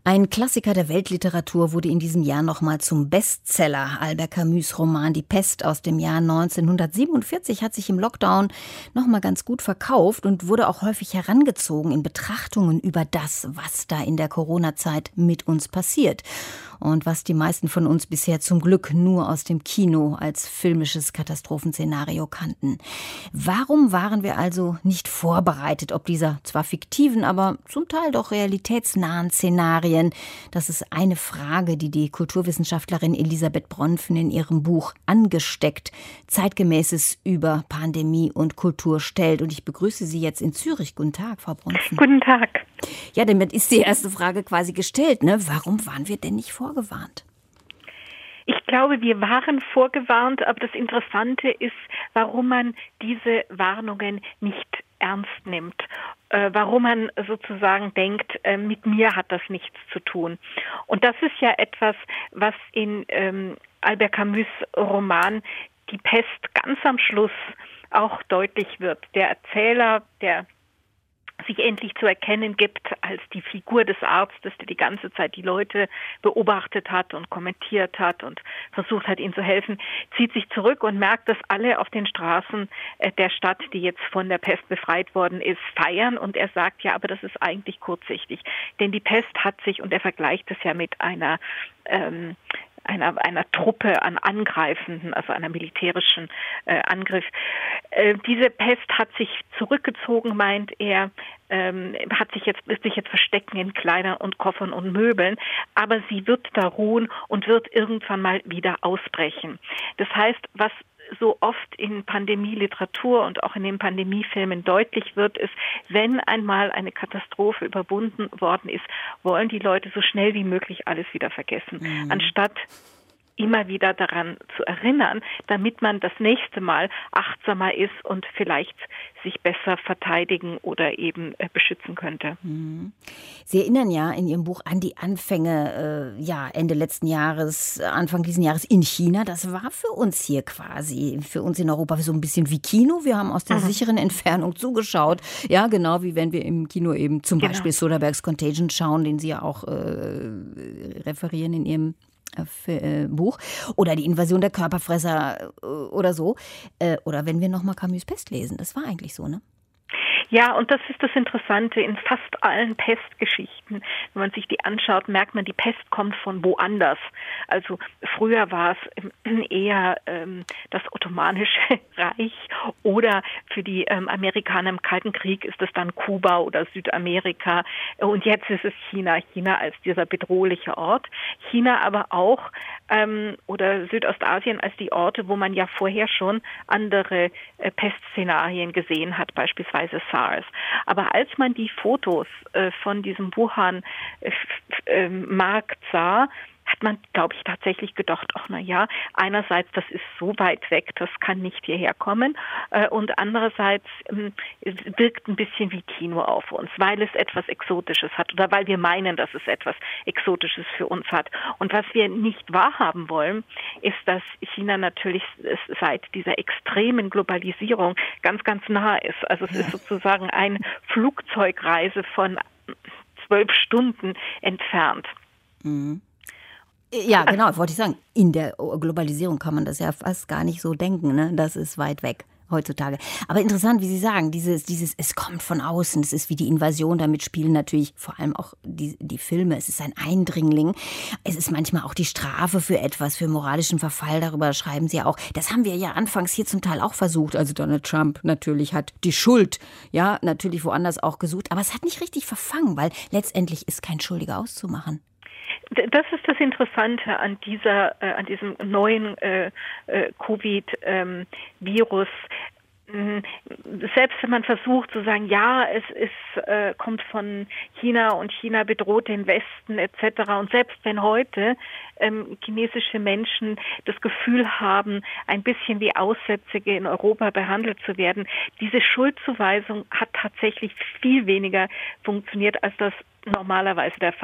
Ein Klassiker der Weltliteratur wurde in diesem Jahr nochmal zum Bestseller. Albert Camus' Roman Die Pest aus dem Jahr 1947 hat sich im Lockdown nochmal ganz gut verkauft und wurde auch häufig herangezogen in Betrachtungen über das, was da in der Corona-Zeit mit uns passiert. Und was die meisten von uns bisher zum Glück nur aus dem Kino als filmisches Katastrophenszenario kannten. Warum waren wir also nicht vorbereitet, ob dieser zwar fiktiven, aber zum Teil doch realitätsnahen Szenarien? Das ist eine Frage, die die Kulturwissenschaftlerin Elisabeth Bronfen in ihrem Buch Angesteckt, Zeitgemäßes über Pandemie und Kultur stellt. Und ich begrüße Sie jetzt in Zürich. Guten Tag, Frau Bronfen. Guten Tag. Ja, damit ist die erste Frage quasi gestellt, ne? Warum waren wir denn nicht vorgewarnt? Ich glaube, wir waren vorgewarnt, aber das Interessante ist, warum man diese Warnungen nicht ernst nimmt. Warum man sozusagen denkt, mit mir hat das nichts zu tun. Und das ist ja etwas, was in Albert Camus' Roman Die Pest ganz am Schluss auch deutlich wird. Der Erzähler, der sich endlich zu erkennen gibt als die Figur des Arztes, der die ganze Zeit die Leute beobachtet hat und kommentiert hat und versucht hat, ihnen zu helfen, zieht sich zurück und merkt, dass alle auf den Straßen der Stadt, die jetzt von der Pest befreit worden ist, feiern. Und er sagt, ja, aber das ist eigentlich kurzsichtig. Denn die Pest hat sich, und er vergleicht es ja mit einer Truppe an Angreifenden, also einer militärischen Angriff. Diese Pest hat sich zurückgezogen, meint er, wird sich jetzt verstecken in Kleidern und Koffern und Möbeln, aber sie wird da ruhen und wird irgendwann mal wieder ausbrechen. Das heißt, was so oft in Pandemieliteratur und auch in den Pandemiefilmen deutlich wird, ist, wenn einmal eine Katastrophe überwunden worden ist, wollen die Leute so schnell wie möglich alles wieder vergessen, anstatt immer wieder daran zu erinnern, damit man das nächste Mal achtsamer ist und vielleicht sich besser verteidigen oder eben beschützen könnte. Sie erinnern ja in Ihrem Buch an die Anfänge, Ende letzten Jahres, Anfang diesen Jahres in China. Das war für uns hier quasi, für uns in Europa so ein bisschen wie Kino. Wir haben aus der sicheren Entfernung zugeschaut. Ja, genau wie wenn wir im Kino eben zum Beispiel Soderberghs Contagion schauen, den Sie ja auch referieren in Ihrem Buch, oder die Invasion der Körperfresser oder so. Oder wenn wir nochmal Camus' Pest lesen. Das war eigentlich so, ne? Ja, und das ist das Interessante in fast allen Pestgeschichten. Wenn man sich die anschaut, merkt man, die Pest kommt von woanders. Also früher war es eher das Ottomanische Reich oder für die Amerikaner im Kalten Krieg ist es dann Kuba oder Südamerika. Und jetzt ist es China. China als dieser bedrohliche Ort. China aber auch oder Südostasien als die Orte, wo man ja vorher schon andere Pestszenarien gesehen hat, beispielsweise SARS. Aber als man die Fotos von diesem Wuhan-Markt sah, hat man, glaube ich, tatsächlich gedacht, ach na ja, einerseits, das ist so weit weg, das kann nicht hierher kommen, und andererseits es wirkt ein bisschen wie Kino auf uns, weil es etwas Exotisches hat oder weil wir meinen, dass es etwas Exotisches für uns hat. Und was wir nicht wahrhaben wollen, ist, dass China natürlich seit dieser extremen Globalisierung ganz, ganz nah ist. Also es ist sozusagen eine Flugzeugreise von 12 Stunden entfernt. Ja, genau, wollte ich sagen. In der Globalisierung kann man das ja fast gar nicht so denken, ne? Das ist weit weg heutzutage. Aber interessant, wie Sie sagen, dieses, es kommt von außen, es ist wie die Invasion, damit spielen natürlich vor allem auch die Filme, es ist ein Eindringling, es ist manchmal auch die Strafe für etwas, für moralischen Verfall, darüber schreiben Sie ja auch. Das haben wir ja anfangs hier zum Teil auch versucht, also Donald Trump natürlich hat die Schuld, ja, natürlich woanders auch gesucht, aber es hat nicht richtig verfangen, weil letztendlich ist kein Schuldiger auszumachen. Das ist das Interessante an diesem neuen Covid-Virus. Selbst wenn man versucht zu sagen, ja, es kommt von China und China bedroht den Westen etc. Und selbst wenn heute chinesische Menschen das Gefühl haben, ein bisschen wie Aussätzige in Europa behandelt zu werden, diese Schuldzuweisung hat tatsächlich viel weniger funktioniert, als das normalerweise der Fall ist.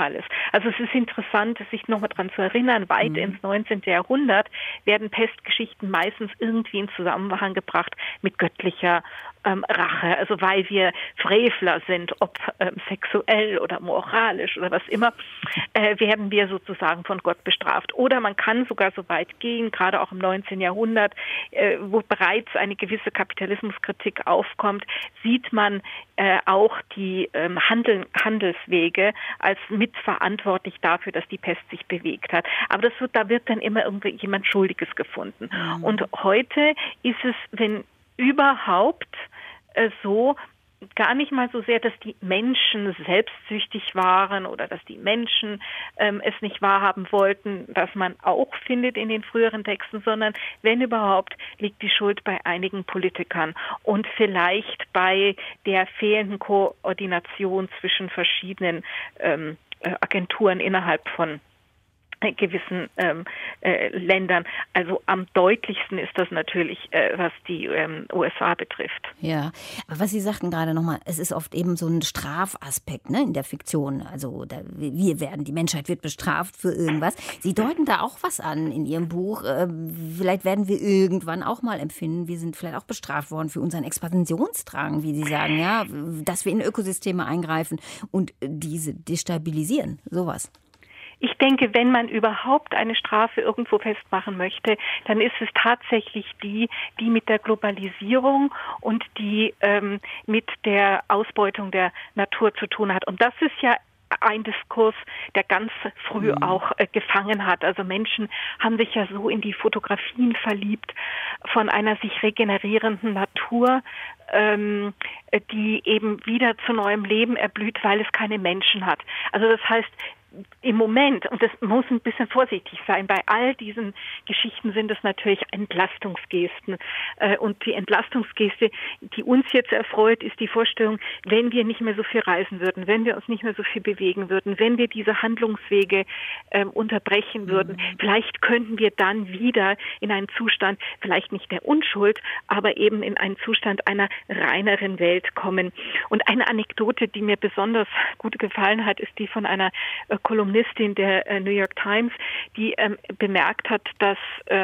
Also es ist interessant, sich nochmal daran zu erinnern, weit ins 19. Jahrhundert werden Pestgeschichten meistens irgendwie in Zusammenhang gebracht mit göttlicher Rache. Also weil wir Frevler sind, ob sexuell oder moralisch oder was immer, werden wir sozusagen von Gott bestraft. Oder man kann sogar so weit gehen, gerade auch im 19. Jahrhundert, wo bereits eine gewisse Kapitalismuskritik aufkommt, sieht man auch die Handelswege als mitverantwortlich dafür, dass die Pest sich bewegt hat. Aber da wird dann immer irgendwie jemand Schuldiges gefunden. Und heute ist es, wenn überhaupt, so gar nicht mal so sehr, dass die Menschen selbstsüchtig waren oder dass die Menschen es nicht wahrhaben wollten, was man auch findet in den früheren Texten, sondern wenn überhaupt, liegt die Schuld bei einigen Politikern und vielleicht bei der fehlenden Koordination zwischen verschiedenen Agenturen innerhalb von gewissen Ländern. Also am deutlichsten ist das natürlich, was die USA betrifft. Ja, aber was Sie sagten gerade nochmal, es ist oft eben so ein Strafaspekt, ne, in der Fiktion. Also die Menschheit wird bestraft für irgendwas. Sie deuten da auch was an in Ihrem Buch. Vielleicht werden wir irgendwann auch mal empfinden, wir sind vielleicht auch bestraft worden für unseren Expansionsdrang, wie Sie sagen, ja, dass wir in Ökosysteme eingreifen und diese destabilisieren, sowas. Ich denke, wenn man überhaupt eine Strafe irgendwo festmachen möchte, dann ist es tatsächlich die mit der Globalisierung und die mit der Ausbeutung der Natur zu tun hat. Und das ist ja ein Diskurs, der ganz früh auch gefangen hat. Also Menschen haben sich ja so in die Fotografien verliebt von einer sich regenerierenden Natur, die eben wieder zu neuem Leben erblüht, weil es keine Menschen hat. Also das heißt, im Moment, und das muss ein bisschen vorsichtig sein, bei all diesen Geschichten sind es natürlich Entlastungsgesten. Und die Entlastungsgeste, die uns jetzt erfreut, ist die Vorstellung, wenn wir nicht mehr so viel reisen würden, wenn wir uns nicht mehr so viel bewegen würden, wenn wir diese Handlungswege unterbrechen würden, vielleicht könnten wir dann wieder in einen Zustand, vielleicht nicht der Unschuld, aber eben in einen Zustand einer reineren Welt kommen. Und eine Anekdote, die mir besonders gut gefallen hat, ist die von einer Kolumnistin der New York Times, die bemerkt hat, dass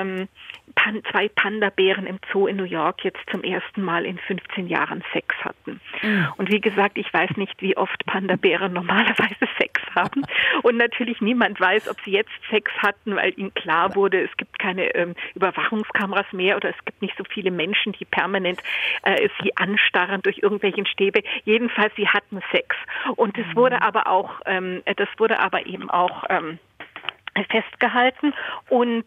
2 Panda-Bären im Zoo in New York jetzt zum ersten Mal in 15 Jahren Sex hatten. Und wie gesagt, ich weiß nicht, wie oft Panda-Bären normalerweise Sex haben. Und natürlich niemand weiß, ob sie jetzt Sex hatten, weil ihnen klar wurde, es gibt keine Überwachungskameras mehr oder es gibt nicht so viele Menschen, die permanent sie anstarren durch irgendwelchen Stäbe. Jedenfalls, sie hatten Sex. Und es wurde aber auch, eben auch festgehalten und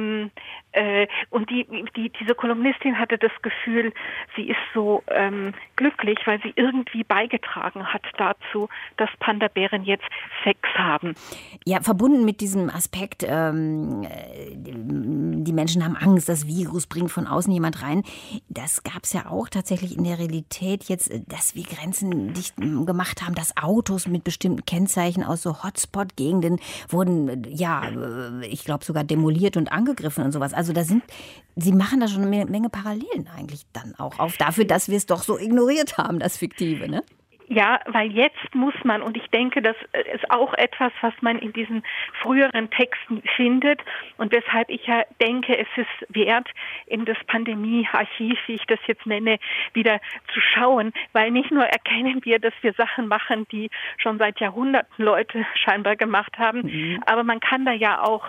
diese Kolumnistin hatte das Gefühl, sie ist so glücklich, weil sie irgendwie beigetragen hat dazu, dass Panda-Bären jetzt Sex haben. Ja, verbunden mit diesem Aspekt, die Menschen haben Angst, das Virus bringt von außen jemand rein. Das gab es ja auch tatsächlich in der Realität jetzt, dass wir Grenzen dicht gemacht haben, dass Autos mit bestimmten Kennzeichen aus so Hotspot-Gegenden wurden, ich glaube sogar demoliert und angegriffen und sowas. Also Sie machen da schon eine Menge Parallelen eigentlich dann auch auf dafür, dass wir es doch so ignoriert haben, das Fiktive, ne? Ja, weil jetzt muss man, und ich denke, das ist auch etwas, was man in diesen früheren Texten findet und weshalb ich ja denke, es ist wert, in das Pandemie-Archiv, wie ich das jetzt nenne, wieder zu schauen, weil nicht nur erkennen wir, dass wir Sachen machen, die schon seit Jahrhunderten Leute scheinbar gemacht haben, aber man kann da ja auch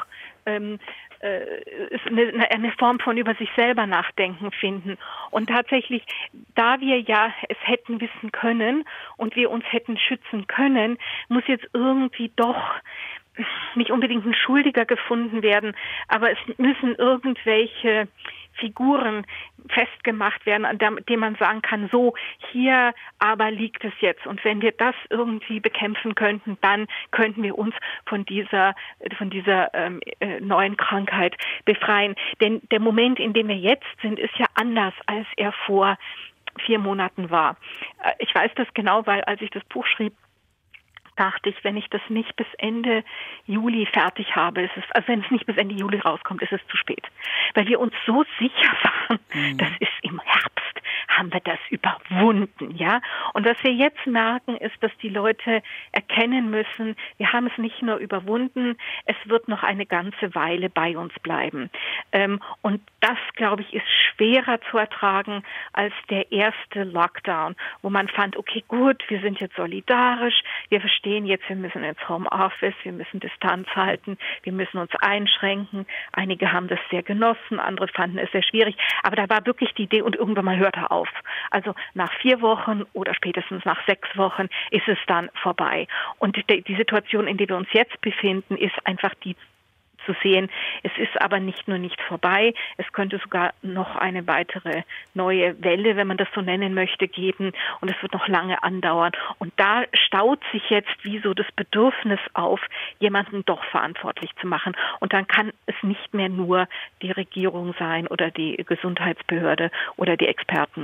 ist eine Form von über sich selber nachdenken finden. Und tatsächlich, da wir ja es hätten wissen können und wir uns hätten schützen können, muss jetzt irgendwie doch nicht unbedingt ein Schuldiger gefunden werden, aber es müssen irgendwelche Figuren festgemacht werden, an denen man sagen kann, so, hier aber liegt es jetzt. Und wenn wir das irgendwie bekämpfen könnten, dann könnten wir uns von dieser neuen Krankheit befreien. Denn der Moment, in dem wir jetzt sind, ist ja anders, als er vor 4 Monaten war. Ich weiß das genau, weil als ich das Buch schrieb, dachte ich, wenn ich das nicht bis Ende Juli fertig habe, wenn es nicht bis Ende Juli rauskommt, ist es zu spät. Weil wir uns so sicher waren, das ist im Herbst, haben wir das überwunden, ja. Und was wir jetzt merken, ist, dass die Leute erkennen müssen, wir haben es nicht nur überwunden, es wird noch eine ganze Weile bei uns bleiben. Und das, glaube ich, ist schwerer zu ertragen als der erste Lockdown, wo man fand, okay, gut, wir sind jetzt solidarisch, wir verstehen jetzt, wir müssen ins Homeoffice, wir müssen Distanz halten, wir müssen uns einschränken. Einige haben das sehr genossen, andere fanden es sehr schwierig. Aber da war wirklich die Idee und irgendwann mal hört er auf. Also nach 4 Wochen oder spätestens nach 6 Wochen ist es dann vorbei. Und die Situation, in der wir uns jetzt befinden, ist einfach die zu sehen. Es ist aber nicht nur nicht vorbei, es könnte sogar noch eine weitere neue Welle, wenn man das so nennen möchte, geben und es wird noch lange andauern. Und da staut sich jetzt wie so das Bedürfnis auf, jemanden doch verantwortlich zu machen. Und dann kann es nicht mehr nur die Regierung sein oder die Gesundheitsbehörde oder die Experten.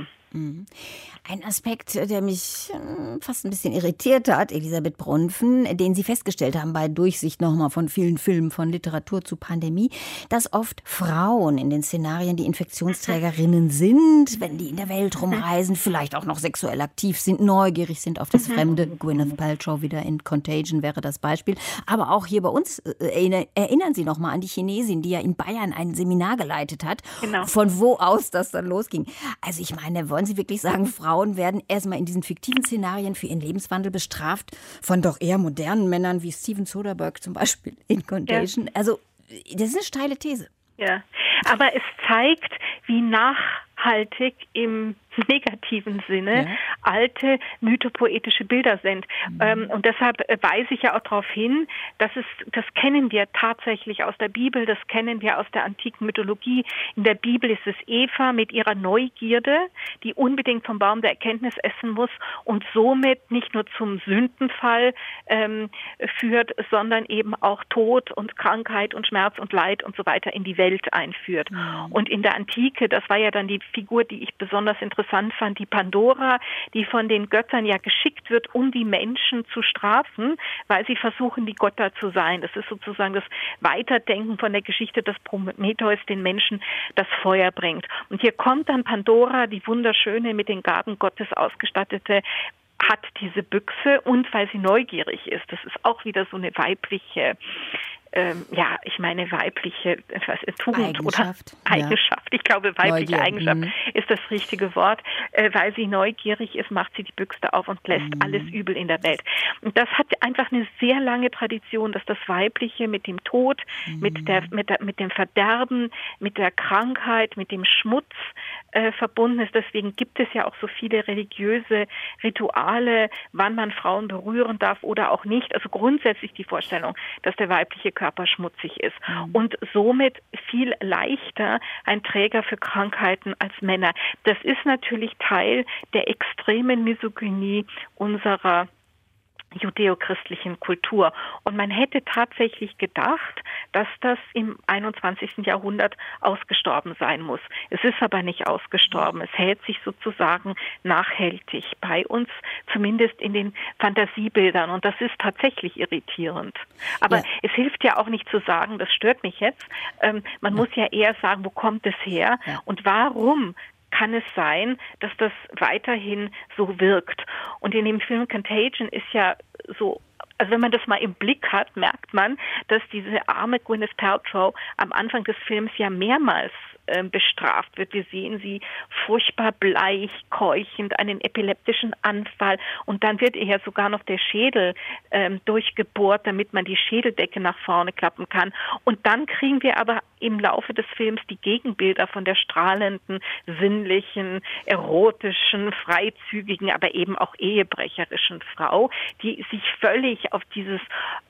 Ein Aspekt, der mich fast ein bisschen irritiert hat, Elisabeth Bronfen, den Sie festgestellt haben bei Durchsicht nochmal von vielen Filmen, von Literatur zu Pandemie, dass oft Frauen in den Szenarien die Infektionsträgerinnen sind, wenn die in der Welt rumreisen, vielleicht auch noch sexuell aktiv sind, neugierig sind auf das Fremde. Gwyneth Paltrow wieder in Contagion wäre das Beispiel. Aber auch hier bei uns, erinnern Sie noch mal an die Chinesin, die ja in Bayern ein Seminar geleitet hat, genau, von wo aus das dann losging. Also ich meine, wollen Sie wirklich sagen, Frauen werden erstmal in diesen fiktiven Szenarien für ihren Lebenswandel bestraft von doch eher modernen Männern wie Steven Soderbergh zum Beispiel in Contagion? Ja. Also das ist eine steile These. Ja, aber es zeigt, wie nachhaltig im negativen Sinne alte mythopoetische Bilder sind. Und deshalb weise ich ja auch darauf hin, das kennen wir tatsächlich aus der Bibel, das kennen wir aus der antiken Mythologie. In der Bibel ist es Eva mit ihrer Neugierde, die unbedingt vom Baum der Erkenntnis essen muss und somit nicht nur zum Sündenfall führt, sondern eben auch Tod und Krankheit und Schmerz und Leid und so weiter in die Welt einführt. Und in der Antike, das war ja dann die Figur, die ich besonders interessant fand, die Pandora, die von den Göttern ja geschickt wird, um die Menschen zu strafen, weil sie versuchen, wie Götter zu sein. Das ist sozusagen das Weiterdenken von der Geschichte, dass Prometheus den Menschen das Feuer bringt. Und hier kommt dann Pandora, die wunderschöne, mit den Gaben Gottes ausgestattete, hat diese Büchse und weil sie neugierig ist. Das ist auch wieder so eine weibliche weibliche Tugend oder Eigenschaft. Ich glaube, weibliche Neugier. Eigenschaft ist das richtige Wort. Weil sie neugierig ist, macht sie die Büchse auf und lässt alles Übel in der Welt. Und das hat einfach eine sehr lange Tradition, dass das Weibliche mit dem Tod, mit dem Verderben, mit der Krankheit, mit dem Schmutz verbunden ist. Deswegen gibt es ja auch so viele religiöse Rituale, wann man Frauen berühren darf oder auch nicht. Also grundsätzlich die Vorstellung, dass der weibliche Körper schmutzig ist und somit viel leichter ein Träger für Krankheiten als Männer. Das ist natürlich Teil der extremen Misogynie unserer judäo-christlichen Kultur. Und man hätte tatsächlich gedacht, dass das im 21. Jahrhundert ausgestorben sein muss. Es ist aber nicht ausgestorben. Es hält sich sozusagen nachhaltig bei uns, zumindest in den Fantasiebildern. Und das ist tatsächlich irritierend. Aber es hilft ja auch nicht zu sagen, das stört mich jetzt. Man muss ja eher sagen, wo kommt es her und warum kann es sein, dass das weiterhin so wirkt. Und in dem Film Contagion ist ja so, also wenn man das mal im Blick hat, merkt man, dass diese arme Gwyneth Paltrow am Anfang des Films ja mehrmals bestraft wird. Wir sehen sie furchtbar bleich, keuchend, einen epileptischen Anfall und dann wird ihr ja sogar noch der Schädel durchgebohrt, damit man die Schädeldecke nach vorne klappen kann. Und dann kriegen wir aber im Laufe des Films die Gegenbilder von der strahlenden, sinnlichen, erotischen, freizügigen, aber eben auch ehebrecherischen Frau, die sich völlig auf dieses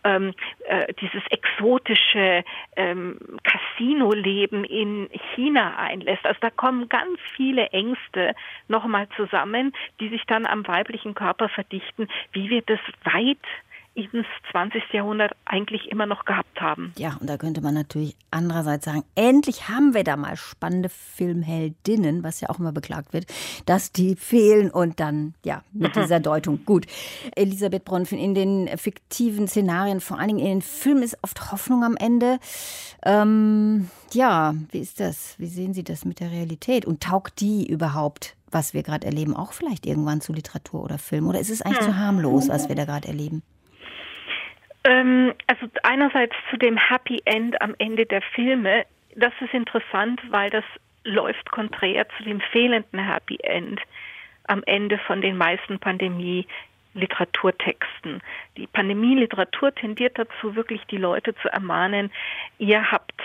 exotische Casino-Leben in China einlässt. Also da kommen ganz viele Ängste nochmal zusammen, die sich dann am weiblichen Körper verdichten, wie wir das weit ins 20. Jahrhundert eigentlich immer noch gehabt haben. Ja, und da könnte man natürlich andererseits sagen, endlich haben wir da mal spannende Filmheldinnen, was ja auch immer beklagt wird, dass die fehlen und dann, mit dieser Deutung. Gut, Elisabeth Bronfen, in den fiktiven Szenarien, vor allen Dingen in den Filmen, ist oft Hoffnung am Ende. Wie ist das? Wie sehen Sie das mit der Realität? Und taugt die überhaupt was wir gerade erleben, auch vielleicht irgendwann zu Literatur oder Film? Oder ist es eigentlich zu harmlos, was wir da gerade erleben? Also einerseits zu dem Happy End am Ende der Filme, das ist interessant, weil das läuft konträr zu dem fehlenden Happy End am Ende von den meisten Pandemie-Literaturtexten. Die Pandemie-Literatur tendiert dazu, wirklich die Leute zu ermahnen, ihr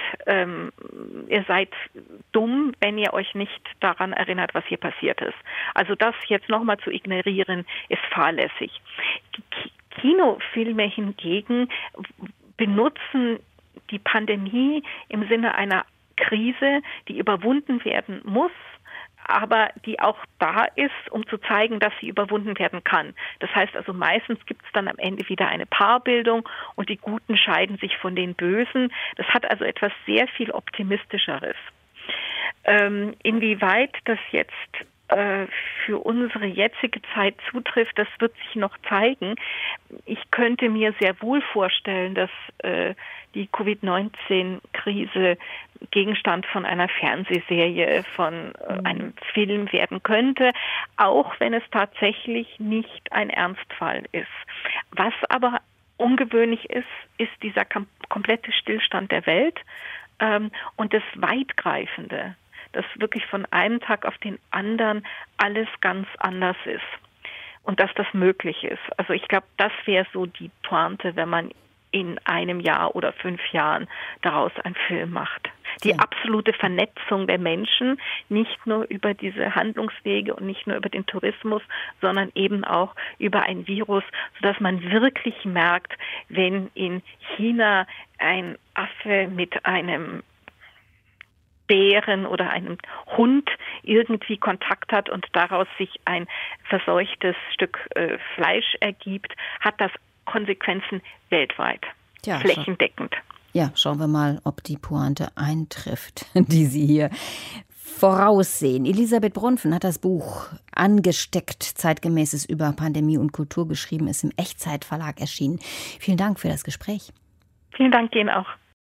seid dumm, wenn ihr euch nicht daran erinnert, was hier passiert ist. Also das jetzt nochmal zu ignorieren, ist fahrlässig. Die Kinofilme hingegen benutzen die Pandemie im Sinne einer Krise, die überwunden werden muss, aber die auch da ist, um zu zeigen, dass sie überwunden werden kann. Das heißt also, meistens gibt es dann am Ende wieder eine Paarbildung und die Guten scheiden sich von den Bösen. Das hat also etwas sehr viel Optimistischeres. Inwieweit das jetzt für unsere jetzige Zeit zutrifft, das wird sich noch zeigen. Ich könnte mir sehr wohl vorstellen, dass die Covid-19-Krise Gegenstand von einer Fernsehserie, von einem Film werden könnte, auch wenn es tatsächlich nicht ein Ernstfall ist. Was aber ungewöhnlich ist dieser komplette Stillstand der Welt und das Weitgreifende, dass wirklich von einem Tag auf den anderen alles ganz anders ist und dass das möglich ist. Also ich glaube, das wäre so die Pointe, wenn man in einem Jahr oder 5 Jahren daraus einen Film macht. Die absolute Vernetzung der Menschen, nicht nur über diese Handlungswege und nicht nur über den Tourismus, sondern eben auch über ein Virus, sodass man wirklich merkt, wenn in China ein Affe mit einem Bären oder einem Hund irgendwie Kontakt hat und daraus sich ein verseuchtes Stück Fleisch ergibt, hat das Konsequenzen weltweit, flächendeckend. Schauen wir mal, ob die Pointe eintrifft, die Sie hier voraussehen. Elisabeth Brunfen hat das Buch Angesteckt, Zeitgemäßes über Pandemie und Kultur geschrieben, ist im Echtzeit Verlag erschienen. Vielen Dank für das Gespräch. Vielen Dank Ihnen auch.